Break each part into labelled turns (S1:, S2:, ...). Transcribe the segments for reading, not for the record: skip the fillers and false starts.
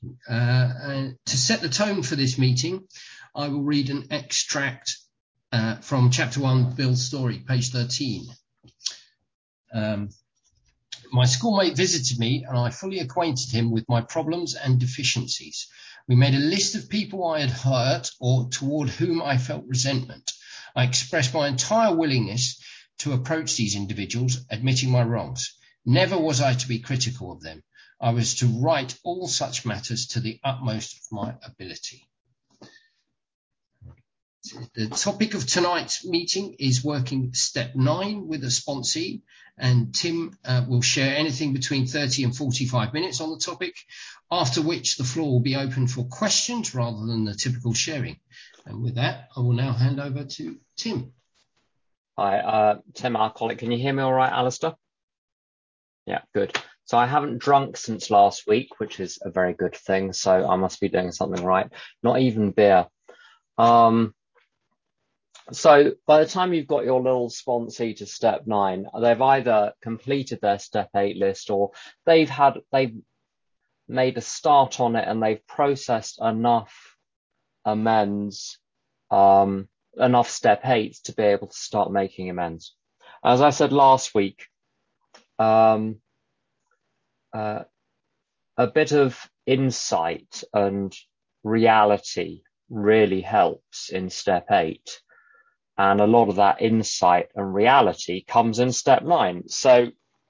S1: And to set the tone for this meeting, I will read an extract from Chapter 1, Bill's story, page 13. My schoolmate visited me and I fully acquainted him with my problems and deficiencies. We made a list of people I had hurt or toward whom I felt resentment. I expressed my entire willingness to approach these individuals, admitting my wrongs. Never was I to be critical of them. I was to right all such matters to the utmost of my ability. The topic of tonight's meeting is working step 9 with a sponsee, and Tim will share anything between 30 and 45 minutes on the topic, after which the floor will be open for questions rather than the typical sharing. And with that, I will now hand over to Tim.
S2: Hi, Tim, our colleague. Can you hear me all right, Alistair? Yeah, good. So I haven't drunk since last week, which is a very good thing. So I must be doing something right. Not even beer. So by the time you've got your little sponsee to step 9, they've either completed their step 8 list or they've made a start on it and they've processed enough amends, enough step 8s to be able to start making amends. As I said last week, a bit of insight and reality really helps in step 8. And a lot of that insight and reality comes in step 9. So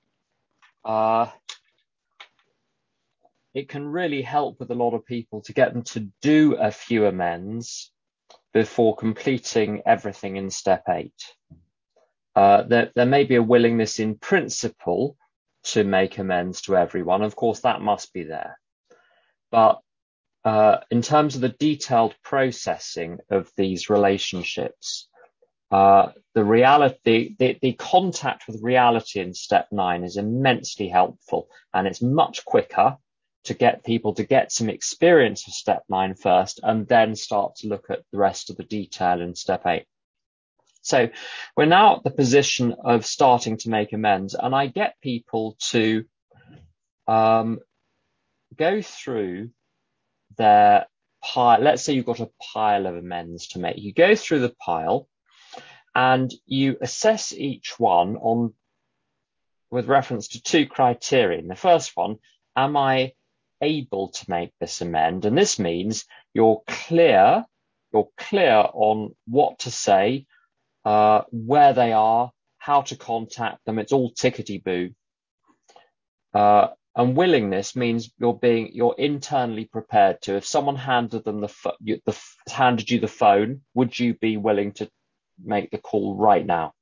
S2: it can really help with a lot of people to get them to do a few amends before completing everything in step 8. There may be a willingness in principle to make amends to everyone. Of course, that must be there. But in terms of the detailed processing of these relationships, the reality, the contact with reality in step 9 is immensely helpful, and it's much quicker to get people to get some experience of step 9 first and then start to look at the rest of the detail in step 8. So we're now at the position of starting to make amends, and I get people to go through their pile. Let's say you've got a pile of amends to make. You go through the pile and you assess each one with reference to 2 criteria. The first one, am I able to make this amend? And this means you're clear on what to say, where they are, how to contact them. It's all tickety-boo. And willingness means you're internally prepared to. If someone handed you the phone, would you be willing to make the call right now?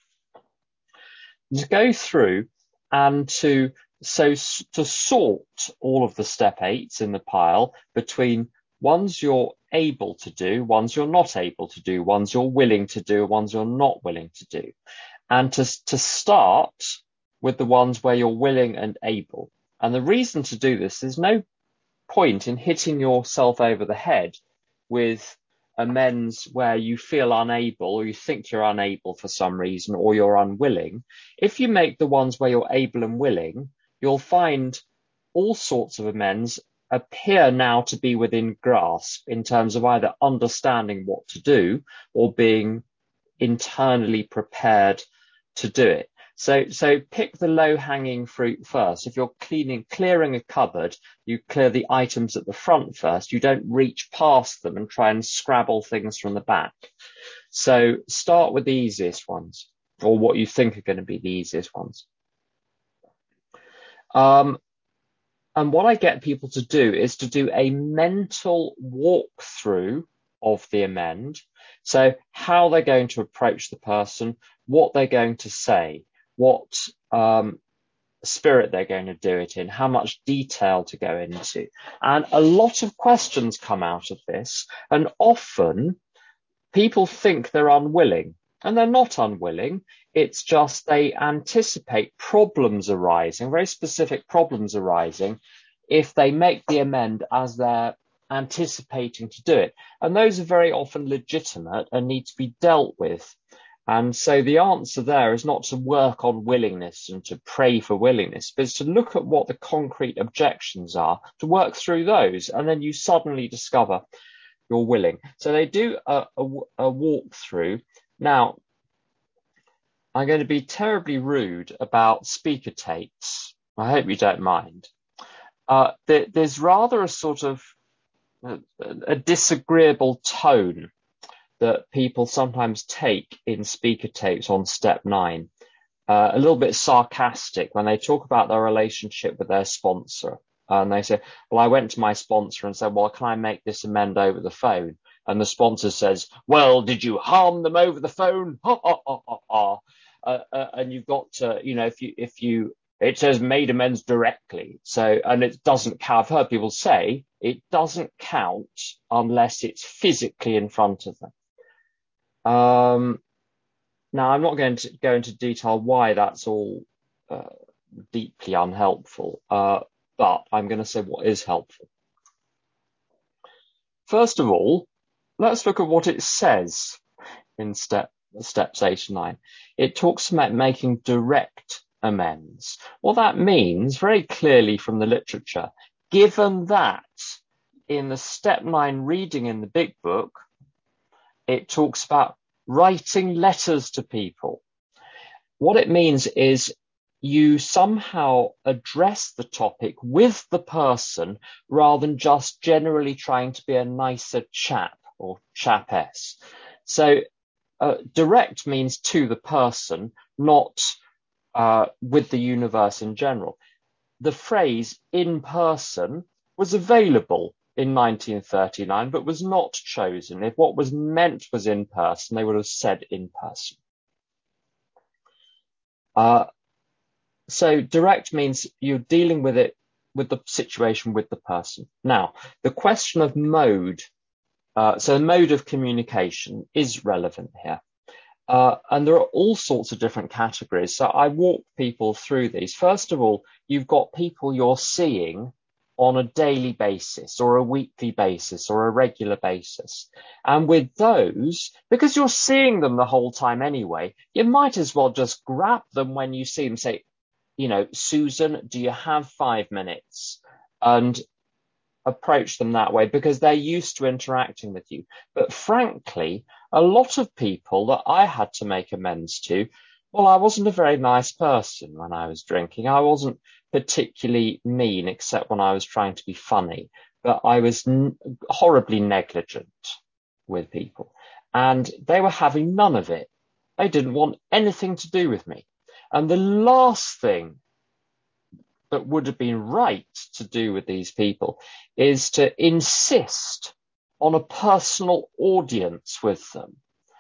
S2: To go through and to sort all of the step 8s in the pile between ones you're able to do, ones you're not able to do, ones you're willing to do, ones you're not willing to do, and to start with the ones where you're willing and able. And the reason to do this, there's no point in hitting yourself over the head with amends where you feel unable or you think you're unable for some reason or you're unwilling. If you make the ones where you're able and willing, you'll find all sorts of amends appear now to be within grasp in terms of either understanding what to do or being internally prepared to do it. So pick the low-hanging fruit first. If you're clearing a cupboard, you clear the items at the front first. You don't reach past them and try and scrabble things from the back. So start with the easiest ones, or what you think are going to be the easiest ones. And what I get people to do is to do a mental walkthrough of the amend. So how they're going to approach the person, what they're going to say, what spirit they're going to do it in, how much detail to go into. And a lot of questions come out of this, and often people think they're unwilling, and they're not unwilling. It's just they anticipate problems arising, very specific problems arising, if they make the amend as they're anticipating to do it. And those are very often legitimate and need to be dealt with. And so the answer there is not to work on willingness and to pray for willingness, but it's to look at what the concrete objections are, to work through those, and then you suddenly discover you're willing. So they do a walkthrough. Now, I'm going to be terribly rude about speaker tapes. I hope you don't mind. There's rather a sort of a disagreeable tone that people sometimes take in speaker tapes on step 9, a little bit sarcastic when they talk about their relationship with their sponsor. And they say, well, I went to my sponsor and said, well, can I make this amend over the phone? And the sponsor says, well, did you harm them over the phone? Ha, ha, ha, ha, ha. And you've got to, it says made amends directly. So, and it doesn't count. I've heard people say it doesn't count unless it's physically in front of them. Now, I'm not going to go into detail why that's all deeply unhelpful, but I'm going to say what is helpful. First of all, let's look at what it says in steps 8 and 9. It talks about making direct amends. What that means, very clearly from the literature, given that in the step 9 reading in the Big Book, it talks about writing letters to people. What it means is you somehow address the topic with the person rather than just generally trying to be a nicer chap or chapess. So direct means to the person, not with the universe in general. The phrase in person was available in 1939, but was not chosen. If what was meant was in person, they would have said in person. So direct means you're dealing with it, with the situation, with the person. Now, the question of mode, so the mode of communication is relevant here. And there are all sorts of different categories. So I walk people through these. First of all, you've got people you're seeing on a daily basis or a weekly basis or a regular basis. And with those, because you're seeing them the whole time anyway, you might as well just grab them when you see them, say, Susan, do you have 5 minutes? And approach them that way because they're used to interacting with you. But frankly, a lot of people that I had to make amends to, well, I wasn't a very nice person when I was drinking. I wasn't particularly mean except when I was trying to be funny, but I was horribly negligent with people and they were having none of it. They didn't want anything to do with me. And the last thing that would have been right to do with these people is to insist on a personal audience with them,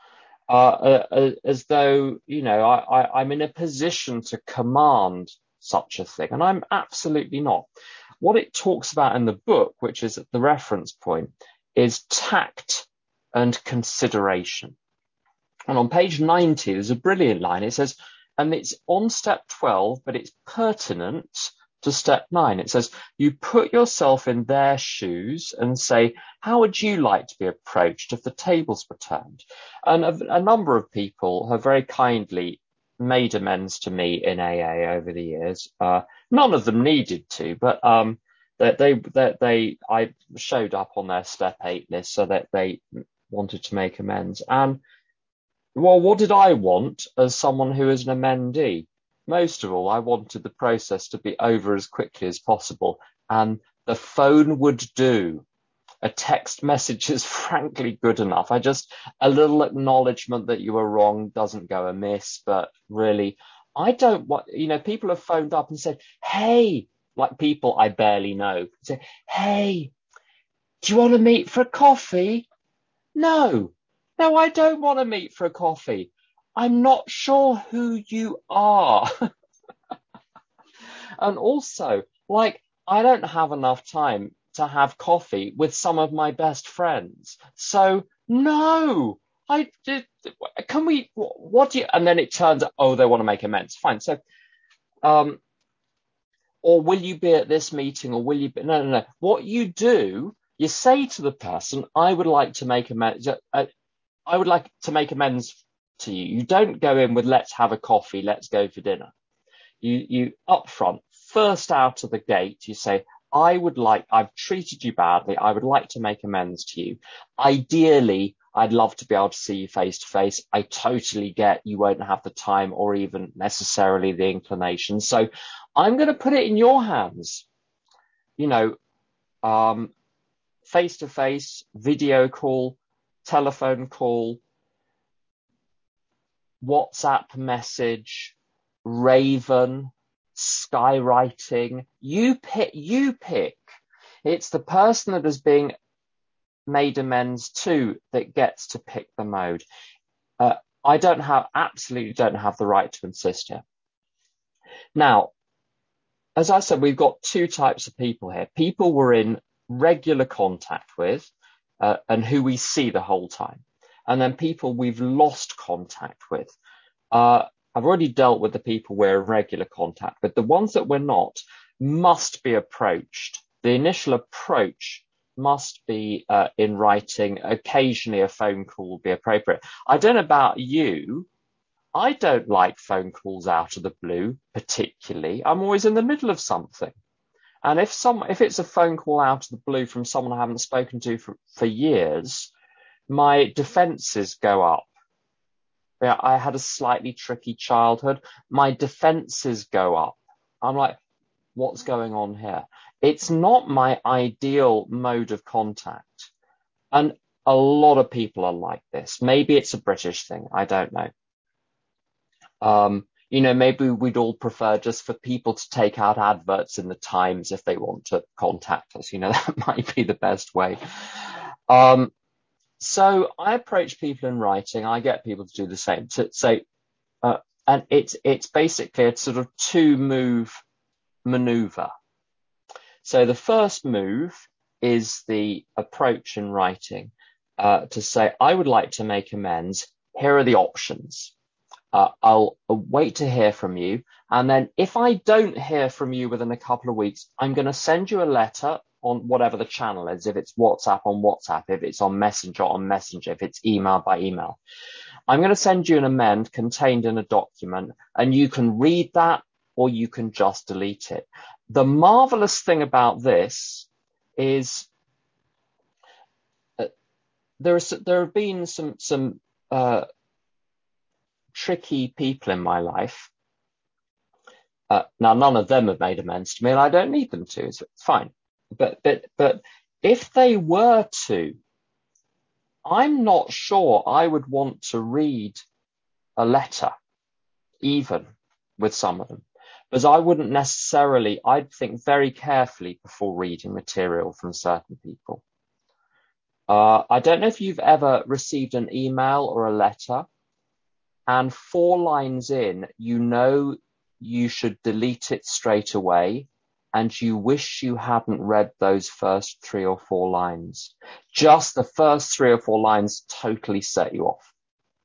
S2: as though, I'm in a position to command such a thing. And I'm absolutely not. What it talks about in the book, which is at the reference point, is tact and consideration. And on page 90, there's a brilliant line. It says, and it's on step 12, but it's pertinent to step 9. It says, you put yourself in their shoes and say, how would you like to be approached if the tables were turned? And a number of people have very kindly made amends to me in AA over the years. None of them needed to, but I showed up on their step 8 list so that they wanted to make amends. And well, what did I want as someone who is an amendee? Most of all, I wanted the process to be over as quickly as possible, and the phone would do. A text message is frankly good enough. A little acknowledgement that you were wrong doesn't go amiss, but really, I don't want, people have phoned up and said, hey, like people I barely know, say, hey, do you want to meet for a coffee? No, I don't want to meet for a coffee. I'm not sure who you are. And also, I don't have enough time to have coffee with some of my best friends. So, no, can we, what do you, and then it turns out, oh, they want to make amends. Fine. So, or will you be at this meeting or will you be, no. What you do, you say to the person, I would like to make amends to you. You don't go in with let's have a coffee, let's go for dinner. You up front, first out of the gate, you say, I've treated you badly. I would like to make amends to you. Ideally, I'd love to be able to see you face to face. I totally get you won't have the time or even necessarily the inclination. So I'm going to put it in your hands. Face to face, video call, telephone call, WhatsApp message, Raven, skywriting. You pick. It's the person that is being made amends to that gets to pick the mode. I absolutely don't have the right to insist here. Now, as I said, we've got two types of people here. People we're in regular contact with and who we see the whole time. And then people we've lost contact with. I've already dealt with the people we're in regular contact with. The ones that we're not must be approached. The initial approach must be in writing. Occasionally a phone call will be appropriate. I don't know about you. I don't like phone calls out of the blue, particularly. I'm always in the middle of something. And if it's a phone call out of the blue from someone I haven't spoken to for years, my defenses go up. Yeah, I had a slightly tricky childhood. My defenses go up. I'm like, what's going on here? It's not my ideal mode of contact. And a lot of people are like this. Maybe it's a British thing. I don't know. Maybe we'd all prefer just for people to take out adverts in the Times if they want to contact us. That might be the best way. So I approach people in writing. I get people to do the same. And it's basically a sort of 2-move maneuver. So the first move is the approach in writing to say, I would like to make amends. Here are the options. I'll wait to hear from you. And then if I don't hear from you within a couple of weeks, I'm going to send you a letter on whatever the channel is. If it's WhatsApp, on WhatsApp. If it's on Messenger. If it's email, by email. I'm going to send you an amend contained in a document, and you can read that or you can just delete it. The marvelous thing about this is there have been some tricky people in my life. Now, none of them have made amends to me, and I don't need them to, so it's fine. But if they were to, I'm not sure I would want to read a letter, even with some of them, because I'd think very carefully before reading material from certain people. I don't know if you've ever received an email or a letter, and 4 lines in, you should delete it straight away, and you wish you hadn't read those first 3 or 4 lines. Just the first 3 or 4 lines totally set you off.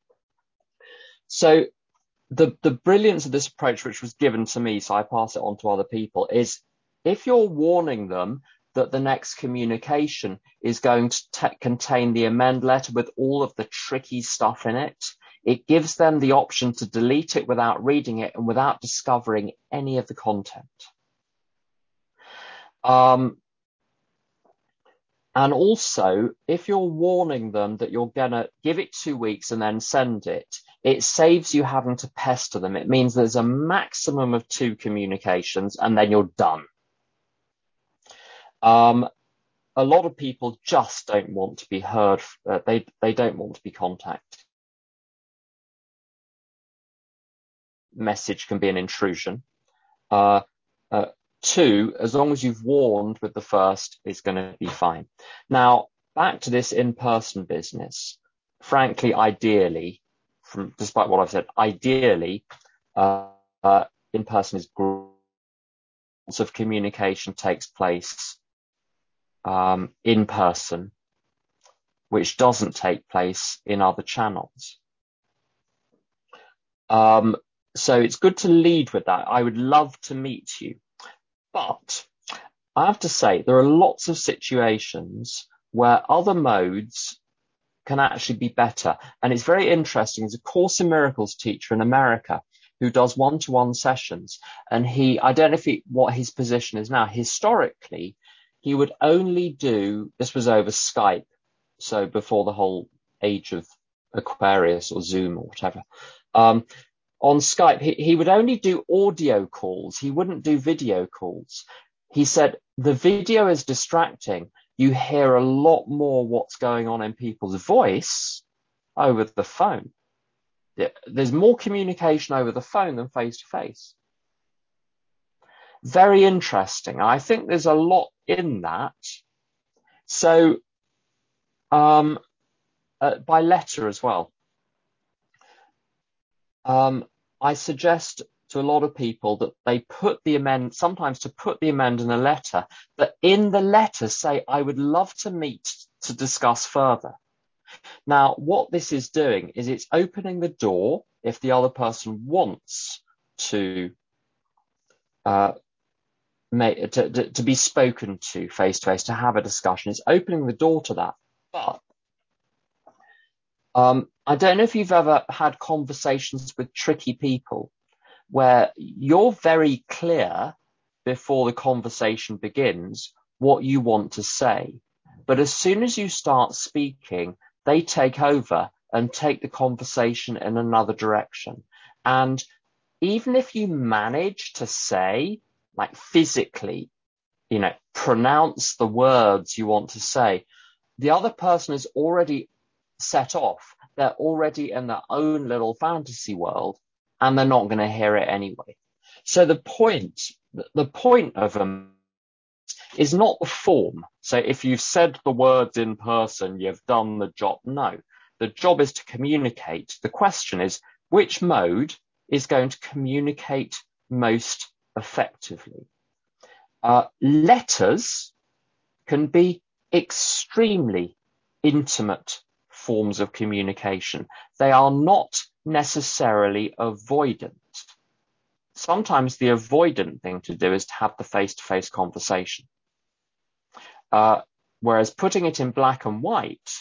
S2: So the brilliance of this approach, which was given to me, so I pass it on to other people, is if you're warning them that the next communication is going to contain the amend letter with all of the tricky stuff in it, it gives them the option to delete it without reading it and without discovering any of the content. And also, if you're warning them that you're going to give it 2 weeks and then send it, it saves you having to pester them. It means there's a maximum of 2 communications and then you're done. A lot of people just don't want to be heard. They don't want to be contacted. Message can be an intrusion. 2, as long as you've warned with the first, is going to be fine. Now, back to this in-person business. Frankly, ideally, despite what I've said, ideally, in-person is great. Lots of communication takes place in person, which doesn't take place in other channels. So it's good to lead with that. I would love to meet you. But I have to say, there are lots of situations where other modes can actually be better. And it's very interesting. There's a Course in Miracles teacher in America who does one-to-one sessions. And I don't know what his position is now. Historically, he would only do, this was over Skype, so before the whole age of Aquarius or Zoom or whatever. On Skype, he would only do audio calls. He wouldn't do video calls. He said, the video is distracting. You hear a lot more what's going on in people's voice over the phone. There's more communication over the phone than face to face. Very interesting. I think there's a lot in that. So, by letter as well. I suggest to a lot of people that they sometimes to put the amend in a letter, but in the letter say, I would love to meet to discuss further. Now, what this is doing is it's opening the door if the other person wants to be spoken to face to face, to have a discussion. It's opening the door to that. But I don't know if you've ever had conversations with tricky people where you're very clear before the conversation begins what you want to say. But as soon as you start speaking, they take over and take the conversation in another direction. And even if you manage to say, like physically, pronounce the words you want to say, the other person is already set off. They're already in their own little fantasy world, and they're not going to hear it anyway. So the point of them is not the form. So if you've said the words in person, you've done the job. No, the job is to communicate. The question is, which mode is going to communicate most effectively? Letters can be extremely intimate forms of communication. They are not necessarily avoidant. Sometimes the avoidant thing to do is to have the face-to-face conversation. Whereas putting it in black and white,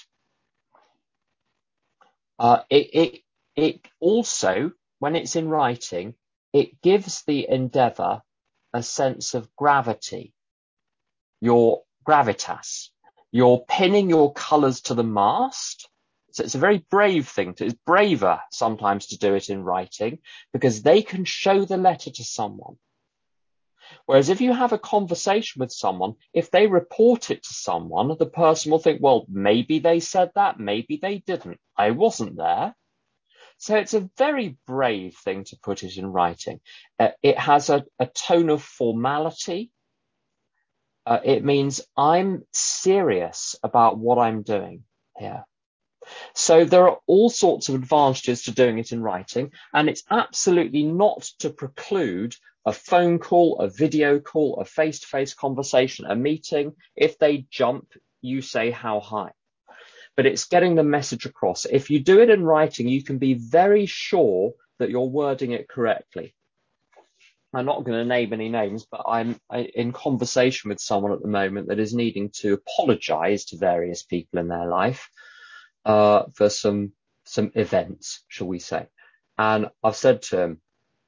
S2: it also, when it's in writing, it gives the endeavor a sense of gravity, your gravitas. You're pinning your colors to the mast. So it's a very brave thing. It's braver sometimes to do it in writing because they can show the letter to someone. Whereas if you have a conversation with someone, if they report it to someone, the person will think, well, maybe they said that, maybe they didn't. I wasn't there. So it's a very brave thing to put it in writing. It has a tone of formality. It means I'm serious about what I'm doing here. So there are all sorts of advantages to doing it in writing, and it's absolutely not to preclude a phone call, a video call, a face-to-face conversation, a meeting. If they jump, you say how high. But it's getting the message across. If you do it in writing, you can be very sure that you're wording it correctly. I'm not going to name any names, but I'm in conversation with someone at the moment that is needing to apologize to various people in their life for some events, shall we say. And I've said to him,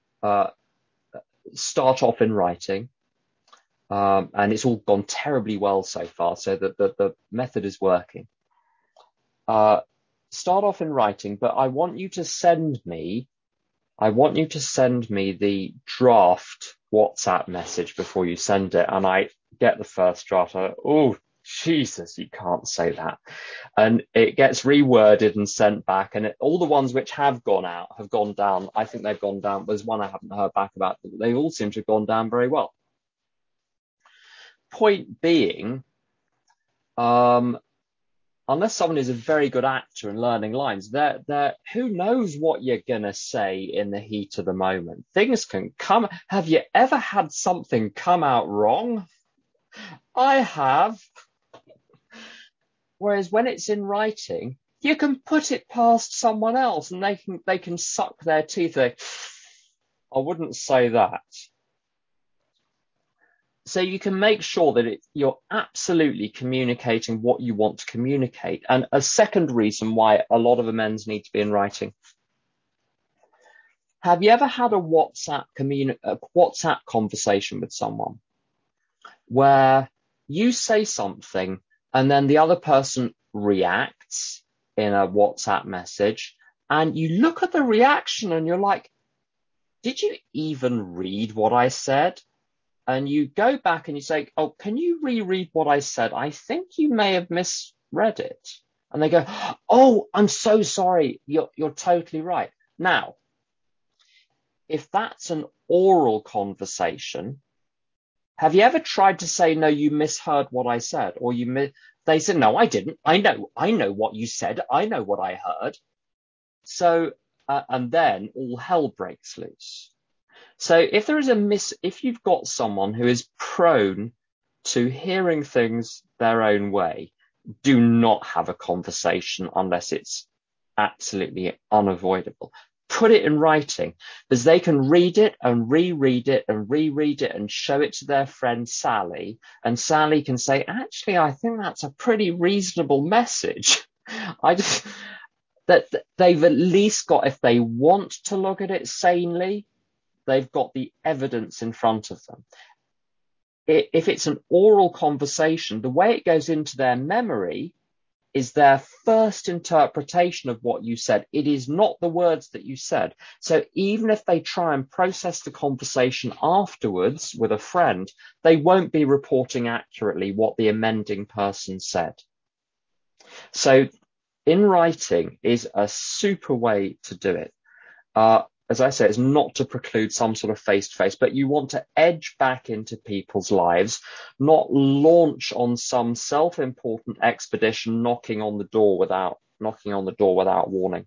S2: start off in writing. And it's all gone terribly well so far, so that the method is working. Start off in writing, but I want you to send me the draft WhatsApp message before you send it. And I get the first draft. Oh, Jesus, you can't say that. And it gets reworded and sent back. And all the ones which have gone out have gone down. I think they've gone down. There's one I haven't heard back about, but they all seem to have gone down very well. Point being, unless someone is a very good actor and learning lines, who knows what you're going to say in the heat of the moment. Things can come. Have you ever had something come out wrong? I have. Whereas when it's in writing, you can put it past someone else and they can suck their teeth. I wouldn't say that. so you can make sure that you're absolutely communicating what you want to communicate. And a second reason why a lot of amends need to be in writing. Have you ever had a WhatsApp conversation with someone where you say something and then the other person reacts in a WhatsApp message, and you look at the reaction and you're like, did you even read what I said? And you go back and you say, oh, can you reread what I said? I think you may have misread it. And they go, oh, I'm so sorry. You're totally right. Now, if that's an oral conversation, have you ever tried to say, no, you misheard what I said? Or they said, no, I didn't. I know what you said. I know what I heard. So, and then all hell breaks loose. So if you've got someone who is prone to hearing things their own way, do not have a conversation unless it's absolutely unavoidable. Put it in writing, because they can read it and reread it and reread it and show it to their friend Sally, and Sally can say, actually, I think that's a pretty reasonable message. That they've at least got, if they want to look at it sanely, they've got the evidence in front of them. If it's an oral conversation, the way it goes into their memory is their first interpretation of what you said. It is not the words that you said. So even if they try and process the conversation afterwards with a friend, they won't be reporting accurately what the amending person said. So in writing is a super way to do it. As I say, it's not to preclude some sort of face-to-face, but you want to edge back into people's lives, not launch on some self-important expedition knocking on the door without warning.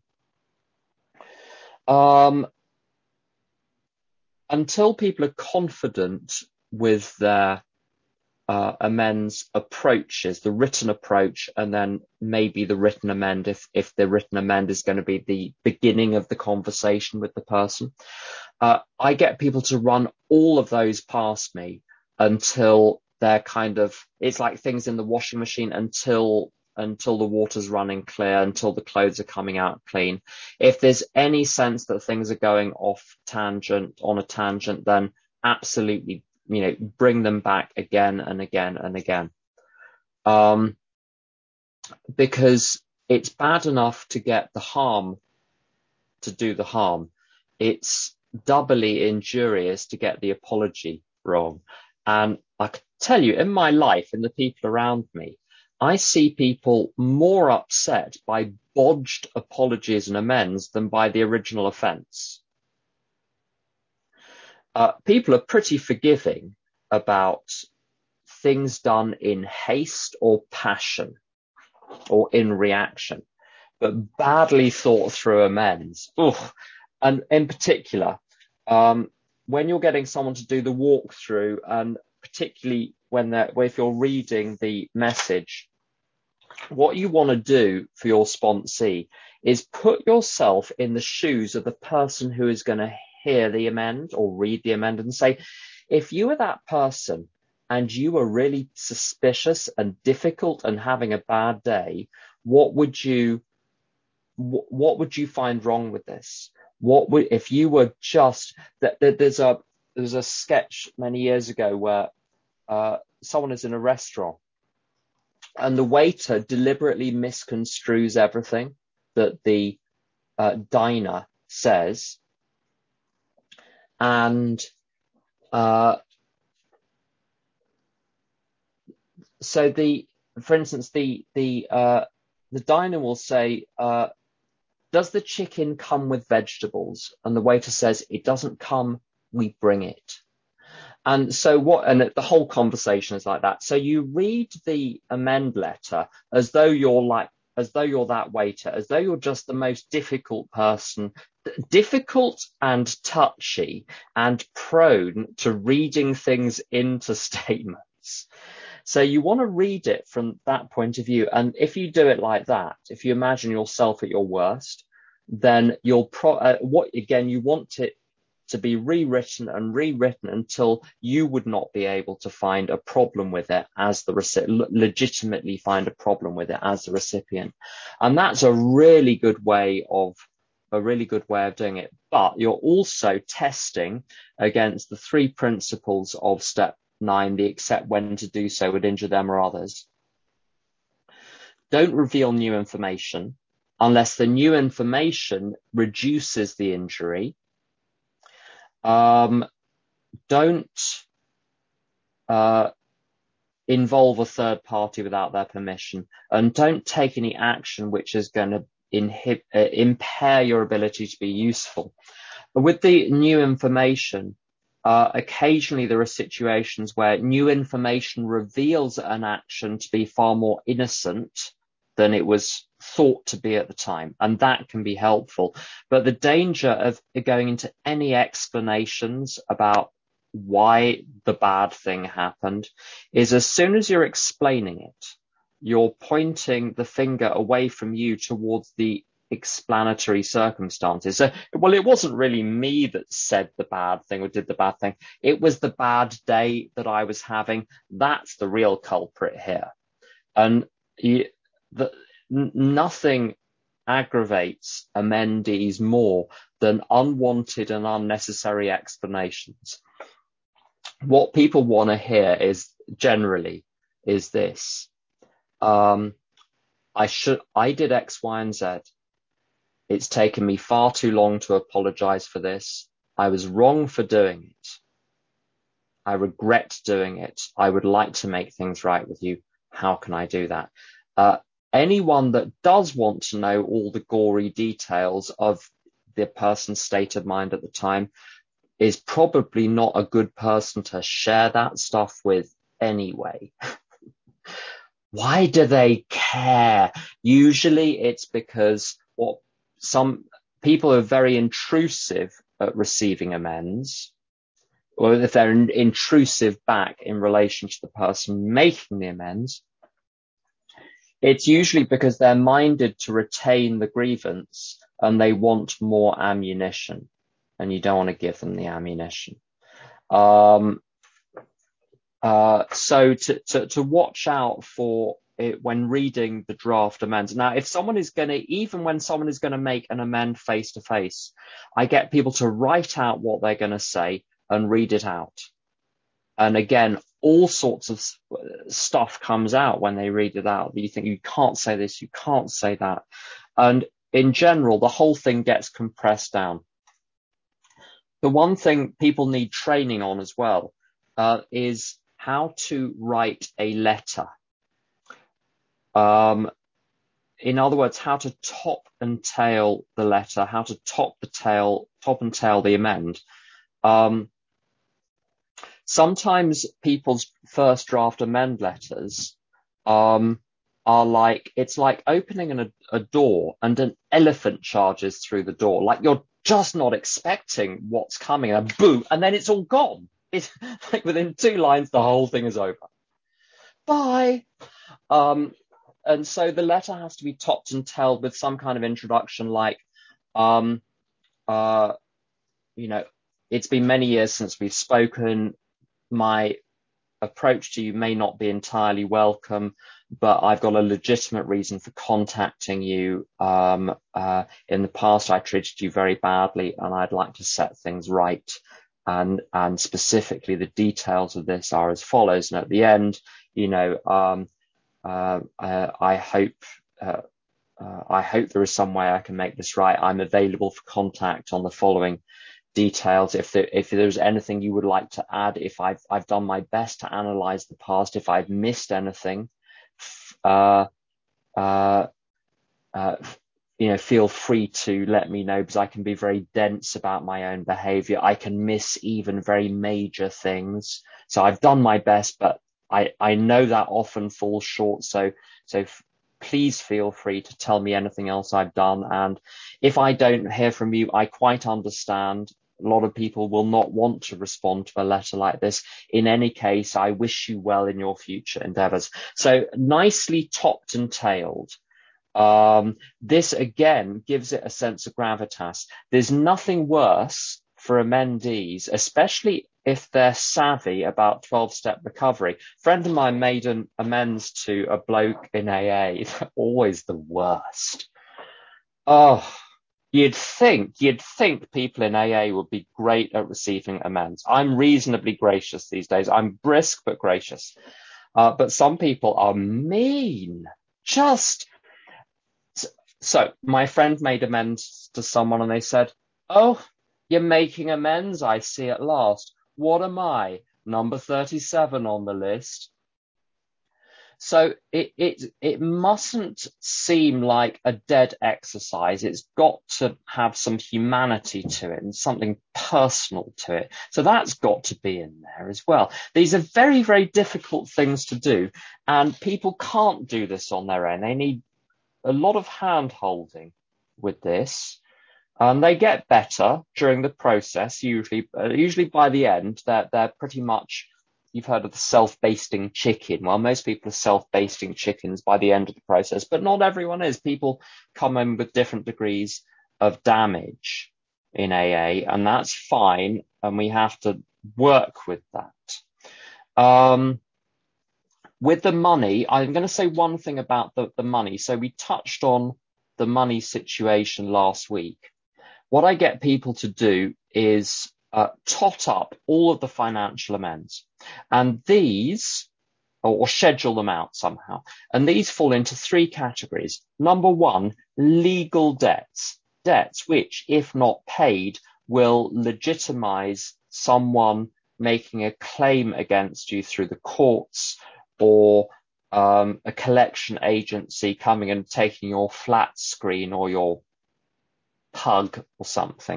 S2: Until people are confident with their amends approaches, the written approach, and then maybe the written amend if the written amend is going to be the beginning of the conversation with the person. I get people to run all of those past me until they're it's like things in the washing machine, until the water's running clear, until the clothes are coming out clean. If there's any sense that things are going on a tangent, then absolutely, bring them back again and again and again. Because it's bad enough to get to do the harm. It's doubly injurious to get the apology wrong. And I can tell you, in my life, in the people around me, I see people more upset by bodged apologies and amends than by the original offence. People are pretty forgiving about things done in haste or passion or in reaction, but badly thought through amends. And in particular, when you're getting someone to do the walkthrough, and particularly if you're reading the message, what you want to do for your sponsee is put yourself in the shoes of the person who is going to hear the amend or read the amend, and say, if you were that person and you were really suspicious and difficult and having a bad day, what would you find wrong with this? If you were just that? There's a sketch many years ago where someone is in a restaurant and the waiter deliberately misconstrues everything that the diner says. And so for instance, the diner will say, does the chicken come with vegetables? And the waiter says, it doesn't come, we bring it. And so the whole conversation is like that. So you read the amend letter as though you're that waiter, as though you're just the most difficult person, difficult and touchy and prone to reading things into statements. So you want to read it from that point of view. And if you do it like that, if you imagine yourself at your worst, then you want it to be rewritten and rewritten until you would not be able to find a problem with it as the legitimately find a problem with it as the recipient. And that's a really good way of doing it. But you're also testing against the 3 principles of step 9, the except when to do so would injure them or others. Don't reveal new information unless the new information reduces the injury. Don't involve a third party without their permission, and don't take any action which is going to impair your ability to be useful. But with the new information, occasionally there are situations where new information reveals an action to be far more innocent than it was thought to be at the time, and that can be helpful. But the danger of going into any explanations about why the bad thing happened is as soon as you're explaining it, you're pointing the finger away from you towards the explanatory circumstances. So, well, it wasn't really me that said the bad thing or did the bad thing. It was the bad day that I was having. That's the real culprit here. And nothing aggravates amendees more than unwanted and unnecessary explanations. What people want to hear is generally this. I did X, Y, and Z. It's taken me far too long to apologize for this. I was wrong for doing it. I regret doing it. I would like to make things right with you. How can I do that? Anyone that does want to know all the gory details of the person's state of mind at the time is probably not a good person to share that stuff with anyway. Why do they care? Usually it's because some people are very intrusive at receiving amends, or if they're intrusive back in relation to the person making the amends, it's usually because they're minded to retain the grievance and they want more ammunition, and you don't want to give them the ammunition. So to watch out for it when reading the draft amends. Now, if someone is going to, even when someone is going to make an amend face to face, I get people to write out what they're going to say and read it out. And again, all sorts of stuff comes out when they read it out. You think you can't say this, you can't say that. And in general, the whole thing gets compressed down. The one thing people need training on as well is how to write a letter. In other words, how to top and tail the letter, how to top and tail the amend. Sometimes people's first draft amend letters are like, it's like opening a door and an elephant charges through the door. Like you're just not expecting what's coming, and boom, and then it's all gone. It's like within 2 lines, the whole thing is over. Bye. And so the letter has to be topped and tailed with some kind of introduction, like, it's been many years since we've spoken. My approach to you may not be entirely welcome, but I've got a legitimate reason for contacting you. In the past, I treated you very badly, and I'd like to set things right. And specifically, the details of this are as follows. And at the end, I hope there is some way I can make this right. I'm available for contact on the following details. If there's anything you would like to add, if I've done my best to analyze the past, if I've missed anything, feel free to let me know, because I can be very dense about my own behavior. I can miss even very major things. So I've done my best, but I know that often falls short. So please feel free to tell me anything else I've done. And if I don't hear from you, I quite understand. A lot of people will not want to respond to a letter like this. In any case, I wish you well in your future endeavors. So nicely topped and tailed. This again gives it a sense of gravitas. There's nothing worse for amendees, especially if they're savvy about 12-step recovery. A friend of mine made an amends to a bloke in AA. They're always the worst. Oh, you'd think people in AA would be great at receiving amends. I'm reasonably gracious these days. I'm brisk but gracious. But some people are mean. So my friend made amends to someone and they said, "Oh, you're making amends, I see at last. What am I? Number 37 on the list." So it mustn't seem like a dead exercise. It's got to have some humanity to it and something personal to it. So that's got to be in there as well. These are very, very difficult things to do, and people can't do this on their own. They need a lot of hand holding with this. And they get better during the process. Usually by the end, they're pretty much, you've heard of the self-basting chicken. Well, most people are self-basting chickens by the end of the process, but not everyone is. People come in with different degrees of damage in AA, and that's fine. And we have to work with that. With the money, I'm going to say one thing about the money. So we touched on the money situation last week. What I get people to do is tot up all of the financial amends, and these, or schedule them out somehow. And these fall into three categories. Number one, legal debts. Debts which, if not paid, will legitimize someone making a claim against you through the courts, or a collection agency coming and taking your flat screen or your pug or something.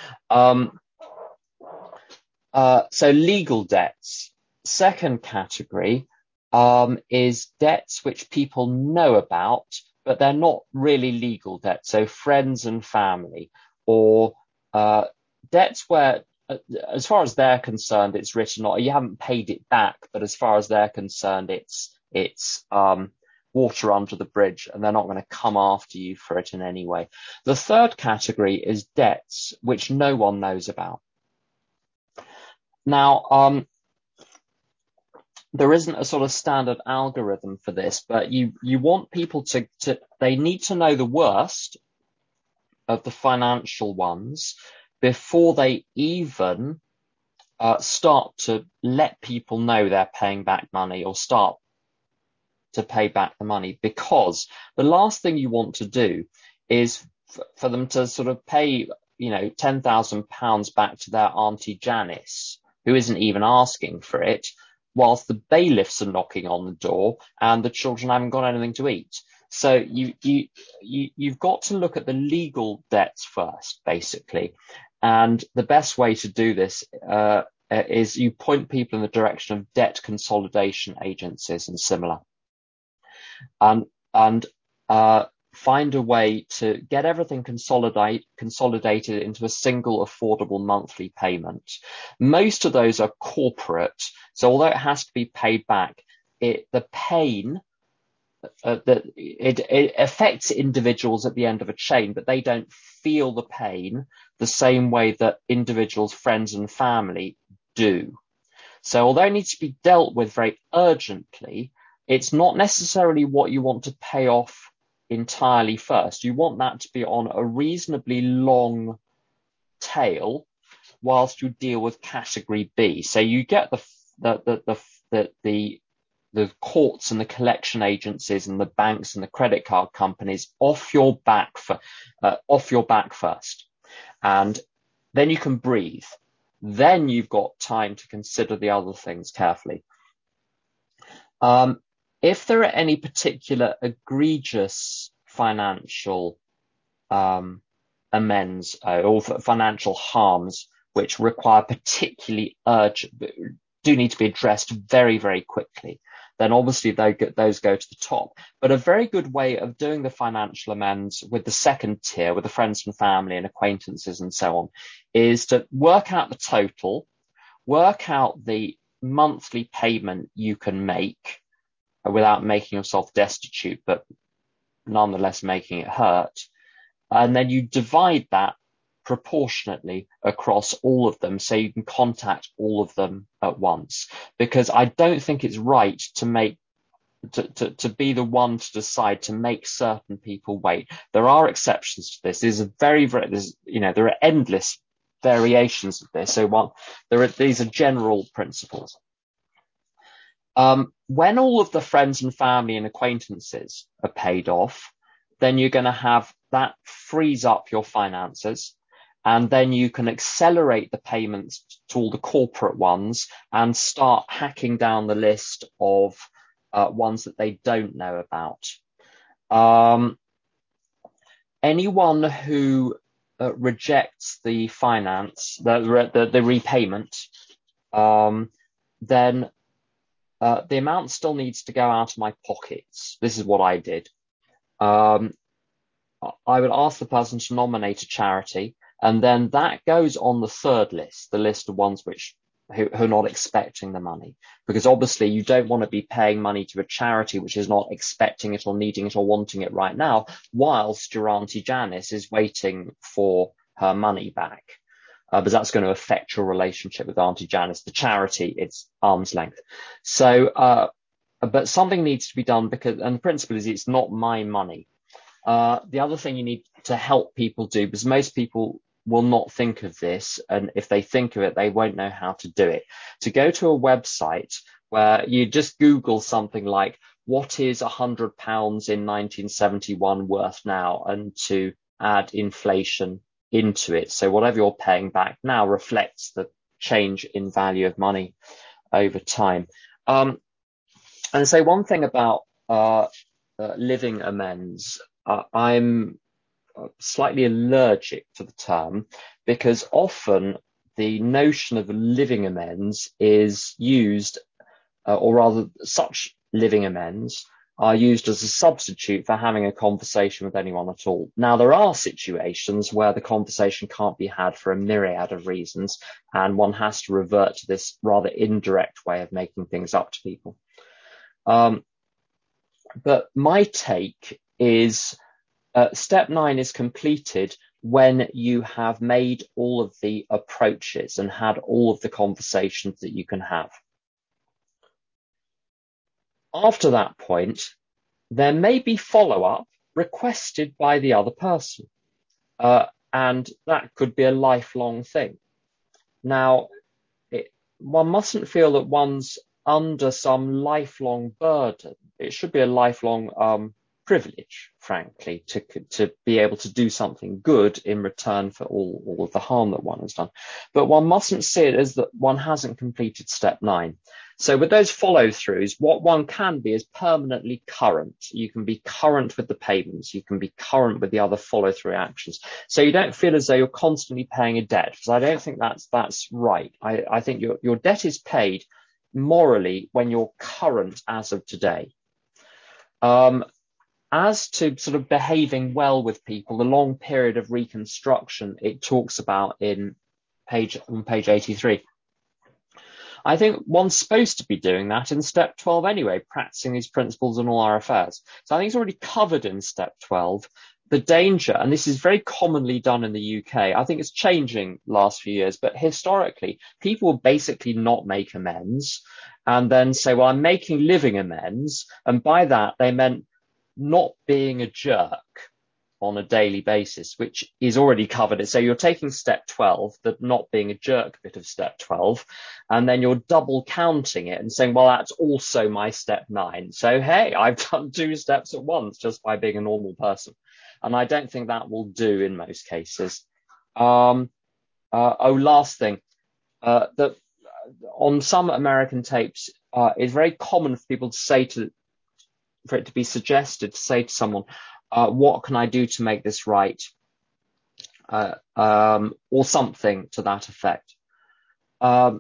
S2: So legal debts. Second category is debts which people know about, but they're not really legal debts. So friends and family, or debts where, as far as they're concerned, it's written off. You haven't paid it back, but as far as they're concerned, it's water under the bridge, and they're not going to come after you for it in any way. The third category is debts which no one knows about. Now, there isn't a sort of standard algorithm for this, but you want people they need to know the worst of the financial ones before they even start to let people know they're paying back money or start to pay back the money, because the last thing you want to do is for them to sort of pay, £10,000 back to their Auntie Janice, who isn't even asking for it, whilst the bailiffs are knocking on the door and the children haven't got anything to eat. So you've got to look at the legal debts first, basically. And the best way to do this is you point people in the direction of debt consolidation agencies and similar. And find a way to get everything consolidated into a single affordable monthly payment. Most of those are corporate, so although it has to be paid back, the pain that it affects individuals at the end of a chain, but they don't feel the pain the same way that individuals, friends and family do. So although it needs to be dealt with very urgently, it's not necessarily what you want to pay off entirely first. You want that to be on a reasonably long tail whilst you deal with category B. So you get the courts and the collection agencies and the banks and the credit card companies off your back first, and then you can breathe. Then you've got time to consider the other things carefully. If there are any particular egregious financial amends or financial harms which require particularly do need to be addressed very, very quickly, then obviously those go to the top. But a very good way of doing the financial amends with the second tier, with the friends and family and acquaintances and so on, is to work out the total, work out the monthly payment you can make without making yourself destitute, but nonetheless making it hurt. And then you divide that proportionately across all of them, so you can contact all of them at once. Because I don't think it's right to be the one to decide to make certain people wait. There are exceptions to this. There's there are endless variations of this. So these are general principles. When all of the friends and family and acquaintances are paid off, then you're going to have that frees up your finances, and then you can accelerate the payments to all the corporate ones and start hacking down the list of ones that they don't know about. Anyone who rejects the the repayment, then the amount still needs to go out of my pockets. This is what I did. I would ask the person to nominate a charity, and then that goes on the third list, the list of ones who are not expecting the money. Because obviously you don't want to be paying money to a charity which is not expecting it or needing it or wanting it right now, whilst your Auntie Janice is waiting for her money back. Because that's going to affect your relationship with Auntie Janice. The charity, it's arm's length. So, but something needs to be done and the principle is it's not my money. The other thing you need to help people do, because most people will not think of this, and if they think of it, they won't know how to do it. To go to a website where you just Google something like, what is £100 in 1971 worth now? And to add inflation into it. So whatever you're paying back now reflects the change in value of money over time. And so one thing about living amends, I'm slightly allergic to the term, because often the notion of living amends is used, or rather such living amends are used as a substitute for having a conversation with anyone at all. Now, there are situations where the conversation can't be had for a myriad of reasons, and one has to revert to this rather indirect way of making things up to people. But my take is step 9 is completed when you have made all of the approaches and had all of the conversations that you can have. After that point, there may be follow-up requested by the other person, and that could be a lifelong thing. Now, one mustn't feel that one's under some lifelong burden. It should be a lifelong privilege, frankly, to be able to do something good in return for all of the harm that one has done. But one mustn't see it as that one hasn't completed step 9. So with those follow-throughs, what one can be is permanently current. You can be current with the payments. You can be current with the other follow-through actions. So you don't feel as though you're constantly paying a debt, because I don't think that's right. I think your debt is paid morally when you're current as of today. As to sort of behaving well with people, the long period of reconstruction it talks about on page 83. I think one's supposed to be doing that in step 12 anyway, practicing these principles in all our affairs. So I think it's already covered in step 12. The danger, and this is very commonly done in the UK, I think it's changing last few years, but historically, people will basically not make amends and then say, well, I'm making living amends. And by that, they meant not being a jerk on a daily basis, which is already covered. So you're taking step 12, the not being a jerk bit of step 12, and then you're double counting it and saying, well, that's also my step 9. So, hey, I've done 2 steps at once just by being a normal person. And I don't think that will do in most cases. Last thing, that on some American tapes, it's very common for people to say for it to be suggested to say to someone, what can I do to make this right? Or something to that effect. I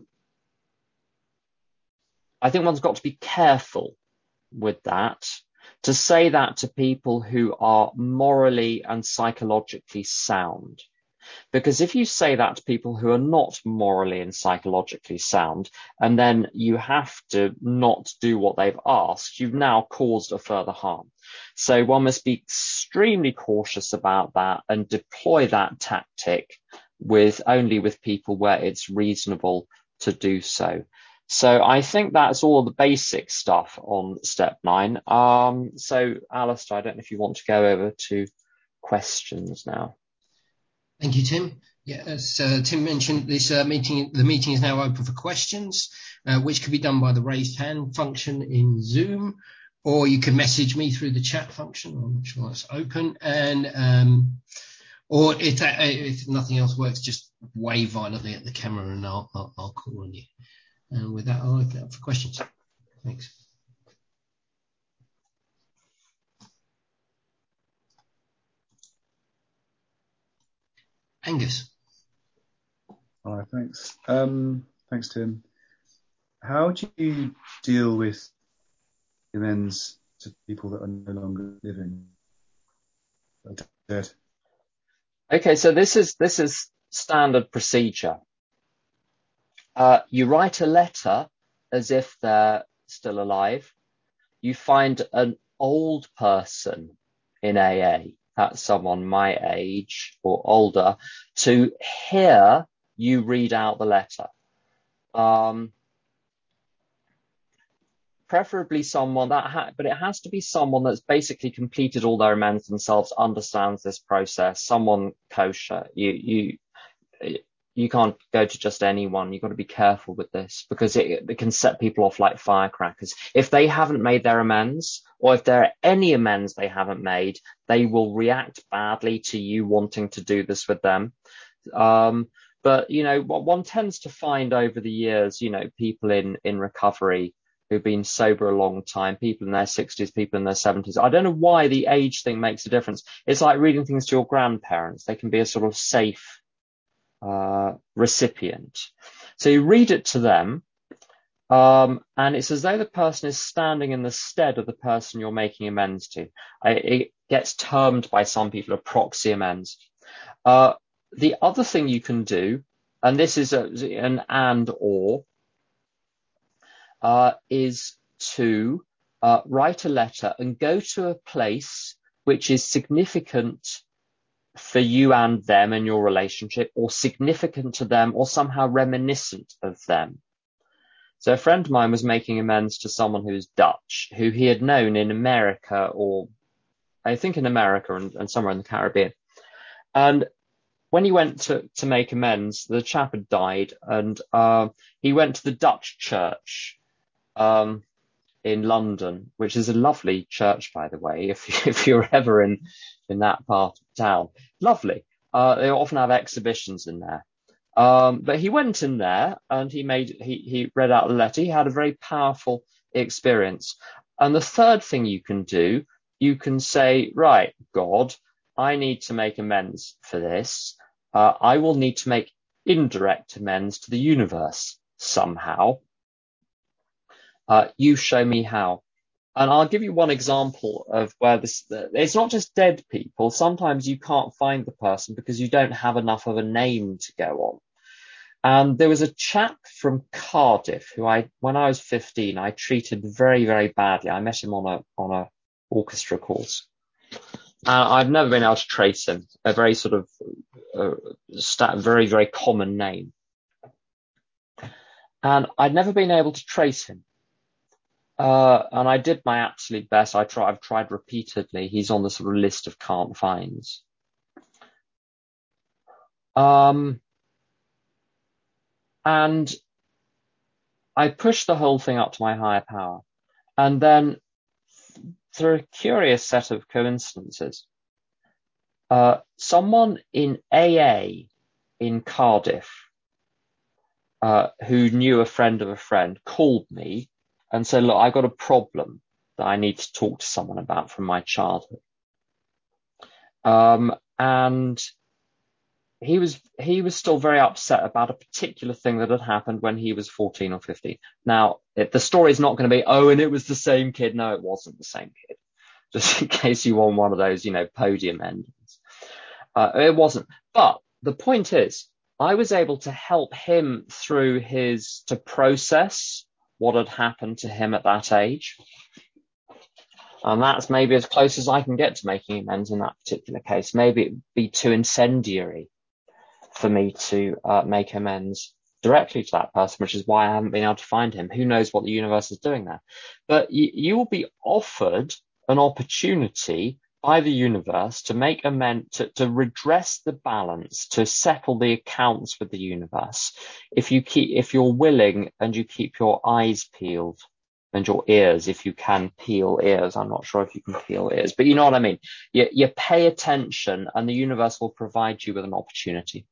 S2: think one's got to be careful with that. To say that to people who are morally and psychologically sound. Because if you say that to people who are not morally and psychologically sound, and then you have to not do what they've asked, you've now caused a further harm. So one must be extremely cautious about that and deploy that tactic only with people where it's reasonable to do so. So I think that's all the basic stuff on step 9. So Alistair, I don't know if you want to go over to questions now.
S1: Thank you, Tim. Yeah, as Tim mentioned, the meeting is now open for questions, which can be done by the raised hand function in Zoom, or you can message me through the chat function. I'm not sure that's open. And or if nothing else works, just wave violently at the camera and I'll call on you. And with that, I'll open it up for questions. Thanks. Angus.
S3: All right, thanks. Thanks, Tim. How do you deal with amends to people that are no longer living? Dead.
S2: Okay, so this is standard procedure. You write a letter as if they're still alive. You find an old person in AA, that's someone my age or older, to hear you read out the letter. Preferably someone but it has to be someone that's basically completed all their amends themselves, understands this process, someone kosher. You can't go to just anyone. You've got to be careful with this because it can set people off like firecrackers. If they haven't made their amends, or if there are any amends they haven't made, they will react badly to you wanting to do this with them. But, what one tends to find over the years, people in recovery who've been sober a long time, people in their 60s, people in their 70s. I don't know why the age thing makes a difference. It's like reading things to your grandparents. They can be a sort of safe recipient. So you read it to them, and it's as though the person is standing in the stead of the person you're making amends to. It gets termed by some people a proxy amends. The other thing you can do, and this is an and/or, is to write a letter and go to a place which is significant for you and them and your relationship, or significant to them, or somehow reminiscent of them. So a friend of mine was making amends to someone who's Dutch, who he had known in America, or I think in America and somewhere in the Caribbean. And when he went to make amends, the chap had died, and he went to the Dutch church in London, which is a lovely church, by the way, if you're ever in that part of town. Lovely. They often have exhibitions in there. But he went in there and he read out the letter. He had a very powerful experience. And the third thing you can do, you can say, right, God, I need to make amends for this. I will need to make indirect amends to the universe somehow. You show me how. And I'll give you one example of where it's not just dead people. Sometimes you can't find the person because you don't have enough of a name to go on. And there was a chap from Cardiff who when I was 15, I treated very, very badly. I met him on a orchestra course. I've never been able to trace him. A very sort of very, very common name. And I'd never been able to trace him. And I did my absolute best. I've tried repeatedly. He's on the sort of list of can't finds. And I pushed the whole thing up to my higher power. And then through a curious set of coincidences, someone in AA in Cardiff, who knew a friend of a friend, called me and said, look, I've got a problem that I need to talk to someone about from my childhood. And he was still very upset about a particular thing that had happened when he was 14 or 15. Now, the story is not going to be, and it was the same kid. No, it wasn't the same kid. Just in case you want one of those, podium endings. It wasn't. But the point is, I was able to help him to process what had happened to him at that age. And that's maybe as close as I can get to making amends in that particular case. Maybe it'd be too incendiary for me to make amends directly to that person, which is why I haven't been able to find him. Who knows what the universe is doing there? But you will be offered an opportunity by the universe to make amends, to redress the balance, to settle the accounts with the universe. If you're willing and you keep your eyes peeled and your ears, if you can peel ears. I'm not sure if you can peel ears, but you know what I mean. You pay attention and the universe will provide you with an opportunity.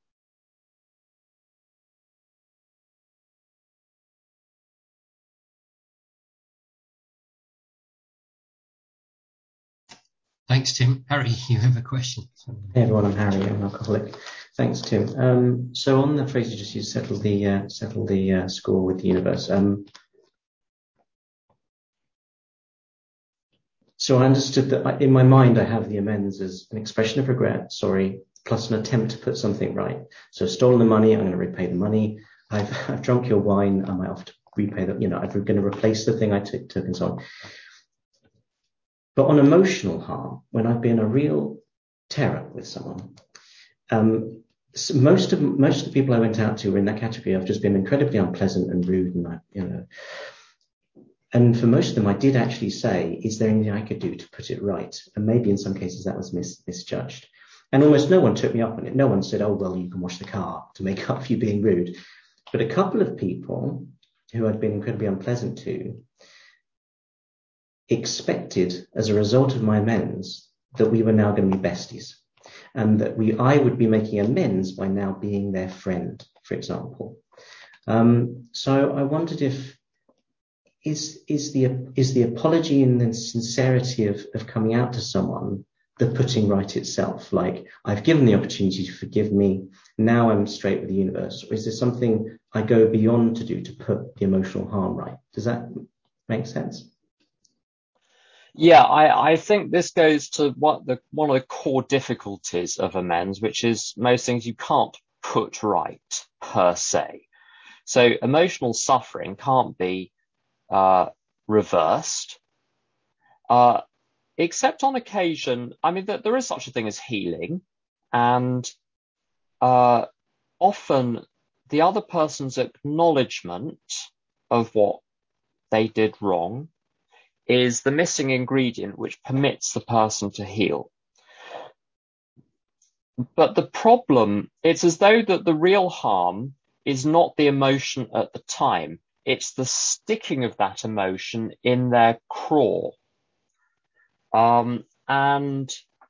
S1: Thanks, Tim. Harry, you have a question.
S4: Hey everyone, I'm Harry. I'm an alcoholic. Thanks, Tim. So on the phrase you just used, settle the score with the universe. So I understood that in my mind I have the amends as an expression of regret, sorry, plus an attempt to put something right. So I've stolen the money, I'm going to repay the money. I've drunk your wine, I might have to repay that. I'm going to replace the thing I took and so on. But on emotional harm, when I've been a real terror with someone, so most of the people I went out to were in that category. I've just been incredibly unpleasant and rude, and and for most of them, I did actually say, "Is there anything I could do to put it right?" And maybe in some cases that was misjudged. And almost no one took me up on it. No one said, "Oh well, you can wash the car to make up for you being rude." But a couple of people who I'd been incredibly unpleasant to expected, as a result of my amends, that we were now going to be besties, and that I would be making amends by now being their friend, for example. So I wondered if is the apology and the sincerity of coming out to someone the putting right itself? Like, I've given the opportunity to forgive me, now I'm straight with the universe. Or is there something I go beyond to do to put the emotional harm right? Does that make sense?
S2: Yeah, I think this goes to one of the core difficulties of amends, which is most things you can't put right per se. So emotional suffering can't be reversed, except on occasion. I mean, there is such a thing as healing, and often the other person's acknowledgement of what they did wrong is the missing ingredient which permits the person to heal. But the problem, it's as though that the real harm is not the emotion at the time. It's the sticking of that emotion in their craw. And